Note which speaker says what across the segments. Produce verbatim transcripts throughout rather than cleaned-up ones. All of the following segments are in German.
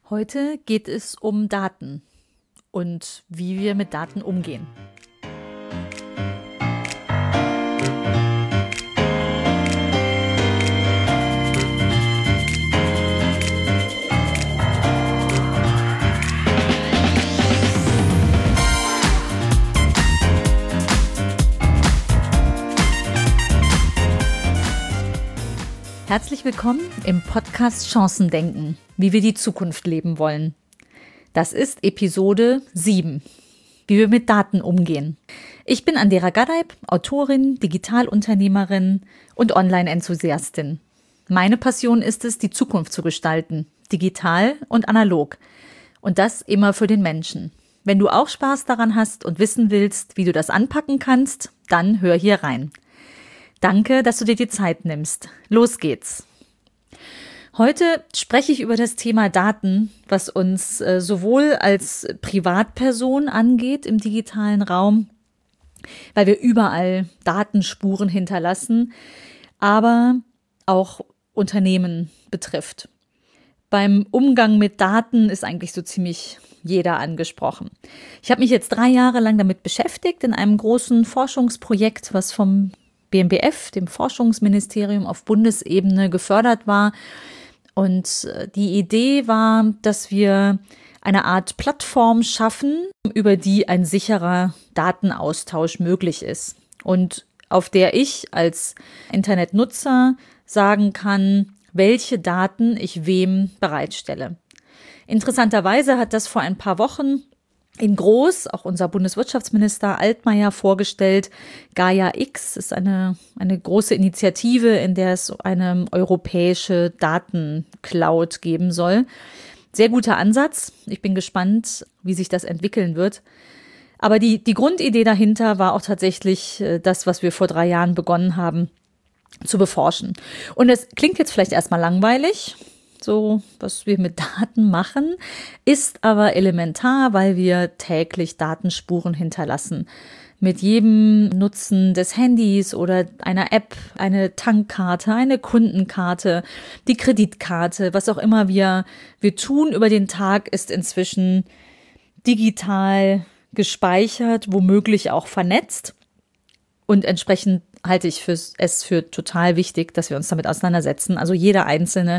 Speaker 1: Heute geht es um Daten und wie wir mit Daten umgehen. Herzlich willkommen im Podcast Chancendenken, wie wir die Zukunft leben wollen. Das ist Episode sieben, wie wir mit Daten umgehen. Ich bin Andera Gadeib, Autorin, Digitalunternehmerin und Online-Enthusiastin. Meine Passion ist es, die Zukunft zu gestalten, digital und analog. Und das immer für den Menschen. Wenn du auch Spaß daran hast und wissen willst, wie du das anpacken kannst, dann hör hier rein. Danke, dass du dir die Zeit nimmst. Los geht's. Heute spreche ich über das Thema Daten, was uns äh, sowohl als Privatperson angeht im digitalen Raum, weil wir überall Datenspuren hinterlassen, aber auch Unternehmen betrifft. Beim Umgang mit Daten ist eigentlich so ziemlich jeder angesprochen. Ich habe mich jetzt drei Jahre lang damit beschäftigt in einem großen Forschungsprojekt, was vom B M B F, dem Forschungsministerium auf Bundesebene, gefördert war. Und die Idee war, dass wir eine Art Plattform schaffen, über die ein sicherer Datenaustausch möglich ist und auf der ich als Internetnutzer sagen kann, welche Daten ich wem bereitstelle. Interessanterweise hat das vor ein paar Wochen in groß, auch unser Bundeswirtschaftsminister Altmaier vorgestellt. Gaia X ist eine, eine große Initiative, in der es eine europäische Datencloud geben soll. Sehr guter Ansatz. Ich bin gespannt, wie sich das entwickeln wird. Aber die, die Grundidee dahinter war auch tatsächlich das, was wir vor drei Jahren begonnen haben zu beforschen. Und es klingt jetzt vielleicht erstmal langweilig. So, was wir mit Daten machen, ist aber elementar, weil wir täglich Datenspuren hinterlassen. Mit jedem Nutzen des Handys oder einer App, eine Tankkarte, eine Kundenkarte, die Kreditkarte, was auch immer wir, wir tun über den Tag, ist inzwischen digital gespeichert, womöglich auch vernetzt. Und entsprechend halte ich für, es für total wichtig, dass wir uns damit auseinandersetzen. Also jeder Einzelne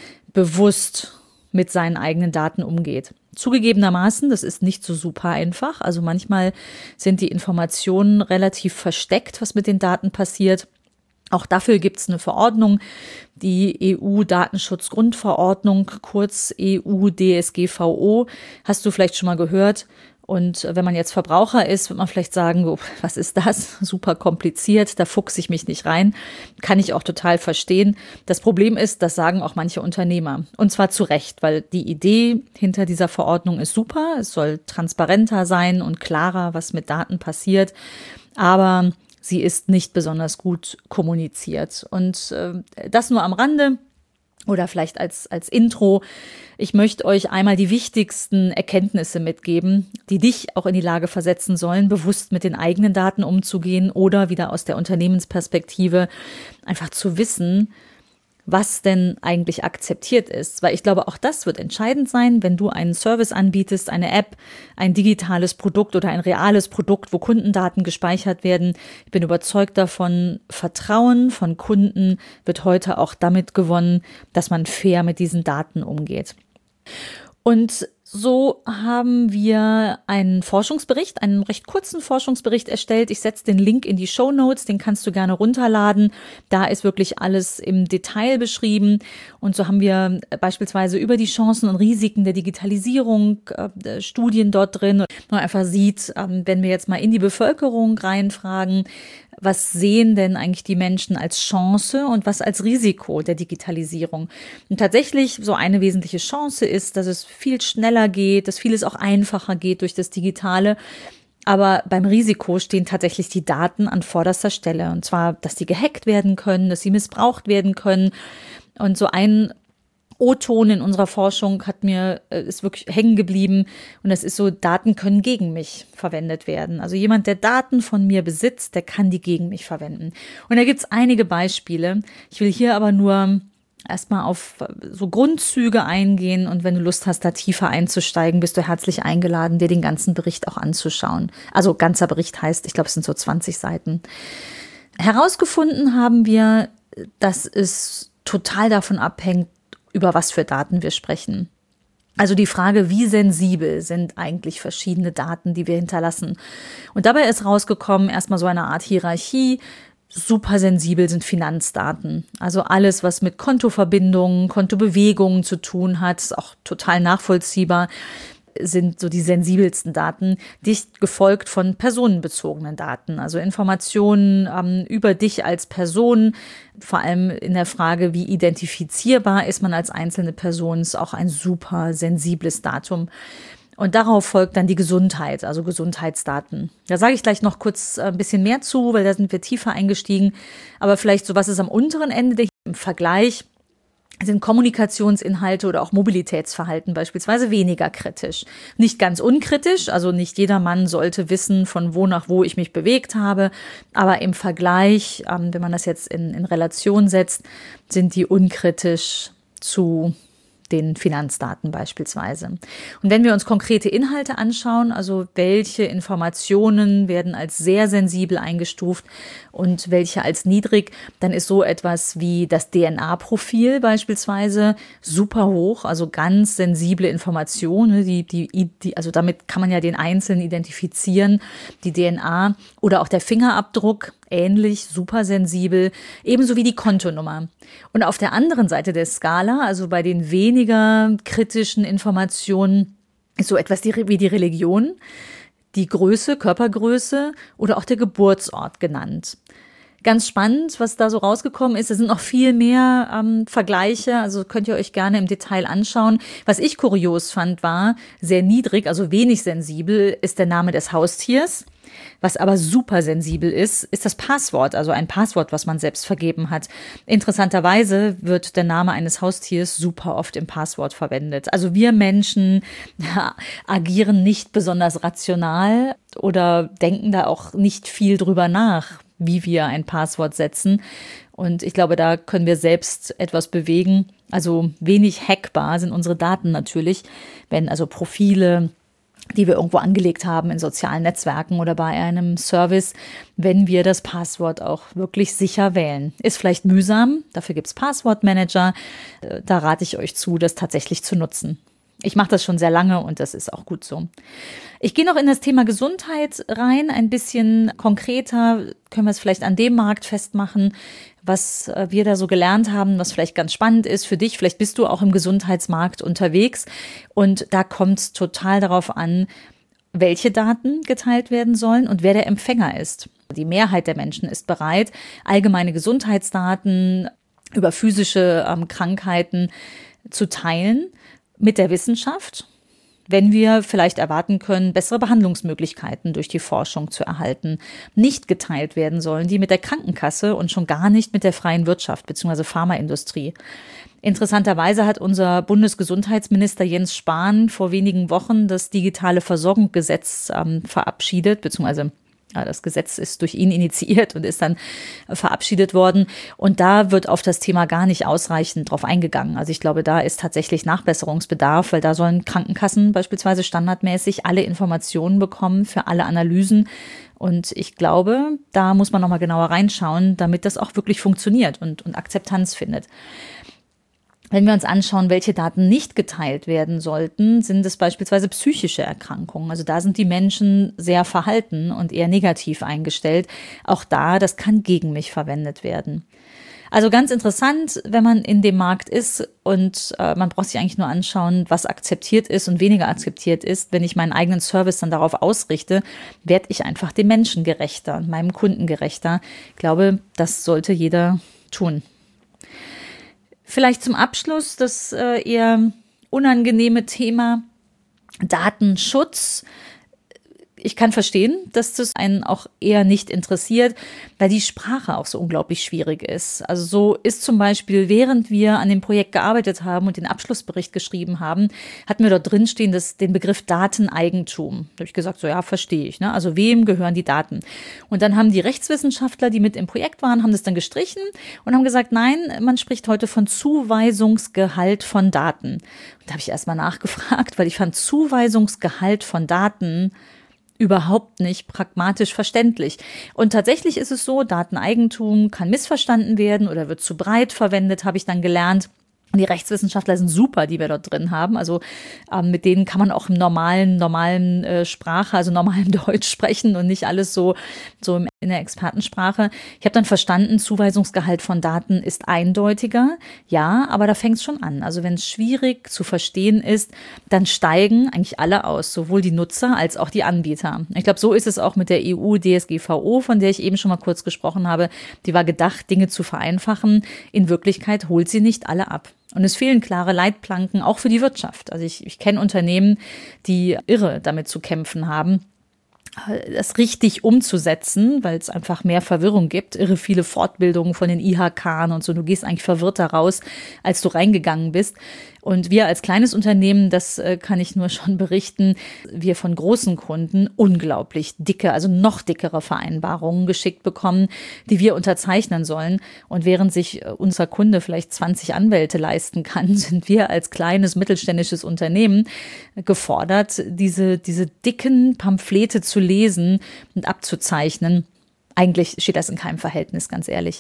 Speaker 1: bewusst mit seinen eigenen Daten umgeht. Zugegebenermaßen, das ist nicht so super einfach. Also manchmal sind die Informationen relativ versteckt, was mit den Daten passiert. Auch dafür gibt es eine Verordnung, die E U-Datenschutzgrundverordnung, kurz E U-D S G V O. Hast du vielleicht schon mal gehört? Und wenn man jetzt Verbraucher ist, wird man vielleicht sagen, oh, was ist das? Super kompliziert, da fuchse ich mich nicht rein. Kann ich auch total verstehen. Das Problem ist, das sagen auch manche Unternehmer. Und zwar zu Recht, weil die Idee hinter dieser Verordnung ist super. Es soll transparenter sein und klarer, was mit Daten passiert. Aber sie ist nicht besonders gut kommuniziert. Und äh, das nur am Rande. Oder vielleicht als, als Intro. Ich möchte euch einmal die wichtigsten Erkenntnisse mitgeben, die dich auch in die Lage versetzen sollen, bewusst mit den eigenen Daten umzugehen oder wieder aus der Unternehmensperspektive einfach zu wissen, was denn eigentlich akzeptiert ist. Weil ich glaube, auch das wird entscheidend sein, wenn du einen Service anbietest, eine App, ein digitales Produkt oder ein reales Produkt, wo Kundendaten gespeichert werden. Ich bin überzeugt davon, Vertrauen von Kunden wird heute auch damit gewonnen, dass man fair mit diesen Daten umgeht. Und so haben wir einen Forschungsbericht, einen recht kurzen Forschungsbericht erstellt. Ich setze den Link in die Shownotes, den kannst du gerne runterladen. Da ist wirklich alles im Detail beschrieben. Und so haben wir beispielsweise über die Chancen und Risiken der Digitalisierung äh, Studien dort drin. Man einfach sieht, ähm, wenn wir jetzt mal in die Bevölkerung reinfragen, was sehen denn eigentlich die Menschen als Chance und was als Risiko der Digitalisierung? Und tatsächlich so eine wesentliche Chance ist, dass es viel schneller geht, dass vieles auch einfacher geht durch das Digitale. Aber beim Risiko stehen tatsächlich die Daten an vorderster Stelle. Und zwar, dass die gehackt werden können, dass sie missbraucht werden können. Und so ein O-Ton in unserer Forschung hat mir, ist wirklich hängen geblieben. Und das ist so, Daten können gegen mich verwendet werden. Also jemand, der Daten von mir besitzt, der kann die gegen mich verwenden. Und da gibt's einige Beispiele. Ich will hier aber nur erstmal auf so Grundzüge eingehen und wenn du Lust hast, da tiefer einzusteigen, bist du herzlich eingeladen, dir den ganzen Bericht auch anzuschauen. Also ganzer Bericht heißt, ich glaube, es sind so zwanzig Seiten. Herausgefunden haben wir, dass es total davon abhängt, über was für Daten wir sprechen. Also die Frage, wie sensibel sind eigentlich verschiedene Daten, die wir hinterlassen. Und dabei ist rausgekommen, erstmal so eine Art Hierarchie. Super sensibel sind Finanzdaten. Also alles, was mit Kontoverbindungen, Kontobewegungen zu tun hat, ist auch total nachvollziehbar, sind so die sensibelsten Daten, dicht gefolgt von personenbezogenen Daten, also Informationen ähm, über dich als Person, vor allem in der Frage, wie identifizierbar ist man als einzelne Person, ist auch ein super sensibles Datum. Und darauf folgt dann die Gesundheit, also Gesundheitsdaten. Da sage ich gleich noch kurz ein bisschen mehr zu, weil da sind wir tiefer eingestiegen. Aber vielleicht so, was ist am unteren Ende der im Vergleich? Sind Kommunikationsinhalte oder auch Mobilitätsverhalten beispielsweise weniger kritisch. Nicht ganz unkritisch, also nicht jeder Mann sollte wissen, von wo nach wo ich mich bewegt habe, aber im Vergleich, ähm, wenn man das jetzt in, in Relation setzt, sind die unkritisch zu den Finanzdaten beispielsweise. Und wenn wir uns konkrete Inhalte anschauen, also welche Informationen werden als sehr sensibel eingestuft und welche als niedrig, dann ist so etwas wie das D N A-Profil beispielsweise super hoch, also ganz sensible Informationen, die, die, die, also damit kann man ja den Einzelnen identifizieren, die D N A oder auch der Fingerabdruck, ähnlich, super sensibel, ebenso wie die Kontonummer. Und auf der anderen Seite der Skala, also bei den weniger kritischen Informationen, ist so etwas wie die Religion, die Größe, Körpergröße oder auch der Geburtsort genannt. Ganz spannend, was da so rausgekommen ist. Es sind noch viel mehr ähm, Vergleiche, also könnt ihr euch gerne im Detail anschauen. Was ich kurios fand, war sehr niedrig, also wenig sensibel, ist der Name des Haustiers. Was aber super sensibel ist, ist das Passwort, also ein Passwort, was man selbst vergeben hat. Interessanterweise wird der Name eines Haustiers super oft im Passwort verwendet. Also wir Menschen ja, agieren nicht besonders rational oder denken da auch nicht viel drüber nach, wie wir ein Passwort setzen. Und ich glaube, da können wir selbst etwas bewegen. Also wenig hackbar sind unsere Daten natürlich, wenn also Profile, die wir irgendwo angelegt haben in sozialen Netzwerken oder bei einem Service, wenn wir das Passwort auch wirklich sicher wählen. Ist vielleicht mühsam, dafür gibt's Passwortmanager. Da rate ich euch zu, das tatsächlich zu nutzen. Ich mache das schon sehr lange und das ist auch gut so. Ich gehe noch in das Thema Gesundheit rein, ein bisschen konkreter, können wir es vielleicht an dem Markt festmachen, was wir da so gelernt haben, was vielleicht ganz spannend ist für dich. Vielleicht bist du auch im Gesundheitsmarkt unterwegs und da kommt es total darauf an, welche Daten geteilt werden sollen und wer der Empfänger ist. Die Mehrheit der Menschen ist bereit, allgemeine Gesundheitsdaten über physische ähm, Krankheiten zu teilen mit der Wissenschaft, wenn wir vielleicht erwarten können, bessere Behandlungsmöglichkeiten durch die Forschung zu erhalten. Nicht geteilt werden sollen die mit der Krankenkasse und schon gar nicht mit der freien Wirtschaft bzw. Pharmaindustrie. Interessanterweise hat unser Bundesgesundheitsminister Jens Spahn vor wenigen Wochen das digitale Versorgungsgesetz ähm, verabschiedet, beziehungsweise das Gesetz ist durch ihn initiiert und ist dann verabschiedet worden. Und da wird auf das Thema gar nicht ausreichend drauf eingegangen. Also ich glaube, da ist tatsächlich Nachbesserungsbedarf, weil da sollen Krankenkassen beispielsweise standardmäßig alle Informationen bekommen für alle Analysen. Und ich glaube, da muss man nochmal genauer reinschauen, damit das auch wirklich funktioniert und, und Akzeptanz findet. Wenn wir uns anschauen, welche Daten nicht geteilt werden sollten, sind es beispielsweise psychische Erkrankungen. Also da sind die Menschen sehr verhalten und eher negativ eingestellt. Auch da, das kann gegen mich verwendet werden. Also ganz interessant, wenn man in dem Markt ist und äh, man braucht sich eigentlich nur anschauen, was akzeptiert ist und weniger akzeptiert ist. Wenn ich meinen eigenen Service dann darauf ausrichte, werde ich einfach dem Menschen gerechter und meinem Kunden gerechter. Ich glaube, das sollte jeder tun. Vielleicht zum Abschluss das äh, eher unangenehme Thema Datenschutz. Ich kann verstehen, dass das einen auch eher nicht interessiert, weil die Sprache auch so unglaublich schwierig ist. Also so ist zum Beispiel, während wir an dem Projekt gearbeitet haben und den Abschlussbericht geschrieben haben, hatten wir dort drin stehen, dass den Begriff Dateneigentum. Da habe ich gesagt, so ja, verstehe ich. Ne? Also wem gehören die Daten? Und dann haben die Rechtswissenschaftler, die mit im Projekt waren, haben das dann gestrichen und haben gesagt, nein, man spricht heute von Zuweisungsgehalt von Daten. Und da habe ich erstmal nachgefragt, weil ich fand Zuweisungsgehalt von Daten überhaupt nicht pragmatisch verständlich. Und tatsächlich ist es so, Dateneigentum kann missverstanden werden oder wird zu breit verwendet, habe ich dann gelernt. Die Rechtswissenschaftler sind super, die wir dort drin haben. Also ähm, mit denen kann man auch im normalen, normalen äh, Sprache, also normalen Deutsch sprechen und nicht alles so, so in der Expertensprache. Ich habe dann verstanden, Zuweisungsgehalt von Daten ist eindeutiger. Ja, aber da fängt es schon an. Also wenn es schwierig zu verstehen ist, dann steigen eigentlich alle aus, sowohl die Nutzer als auch die Anbieter. Ich glaube, so ist es auch mit der E U D S G V O, von der ich eben schon mal kurz gesprochen habe. Die war gedacht, Dinge zu vereinfachen. In Wirklichkeit holt sie nicht alle ab. Und es fehlen klare Leitplanken, auch für die Wirtschaft. Also ich, ich kenne Unternehmen, die irre damit zu kämpfen haben, das richtig umzusetzen, weil es einfach mehr Verwirrung gibt. Irre viele Fortbildungen von den I H K und so. Du gehst eigentlich verwirrter raus, als du reingegangen bist. Und wir als kleines Unternehmen, das kann ich nur schon berichten, wir von großen Kunden unglaublich dicke, also noch dickere Vereinbarungen geschickt bekommen, die wir unterzeichnen sollen. Und während sich unser Kunde vielleicht zwanzig Anwälte leisten kann, sind wir als kleines mittelständisches Unternehmen gefordert, diese, diese dicken Pamphlete zu lesen und abzuzeichnen. Eigentlich steht das in keinem Verhältnis, ganz ehrlich.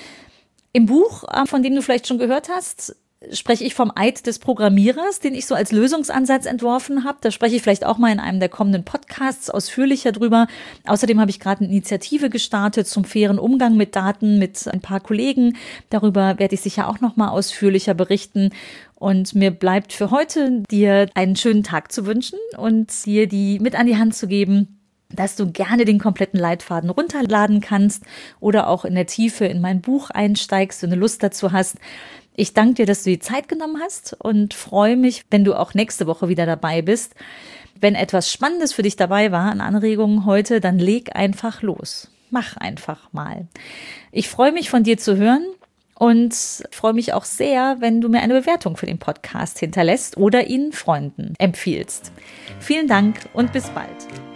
Speaker 1: Im Buch, von dem du vielleicht schon gehört hast, spreche ich vom Eid des Programmierers, den ich so als Lösungsansatz entworfen habe. Da spreche ich vielleicht auch mal in einem der kommenden Podcasts ausführlicher drüber. Außerdem habe ich gerade eine Initiative gestartet zum fairen Umgang mit Daten mit ein paar Kollegen. Darüber werde ich sicher auch noch mal ausführlicher berichten. Und mir bleibt für heute, dir einen schönen Tag zu wünschen und dir die mit an die Hand zu geben, dass du gerne den kompletten Leitfaden runterladen kannst oder auch in der Tiefe in mein Buch einsteigst, wenn du Lust dazu hast. Ich danke dir, dass du die Zeit genommen hast und freue mich, wenn du auch nächste Woche wieder dabei bist. Wenn etwas Spannendes für dich dabei war an Anregungen heute, dann leg einfach los. Mach einfach mal. Ich freue mich, von dir zu hören und freue mich auch sehr, wenn du mir eine Bewertung für den Podcast hinterlässt oder ihn Freunden empfiehlst. Vielen Dank und bis bald.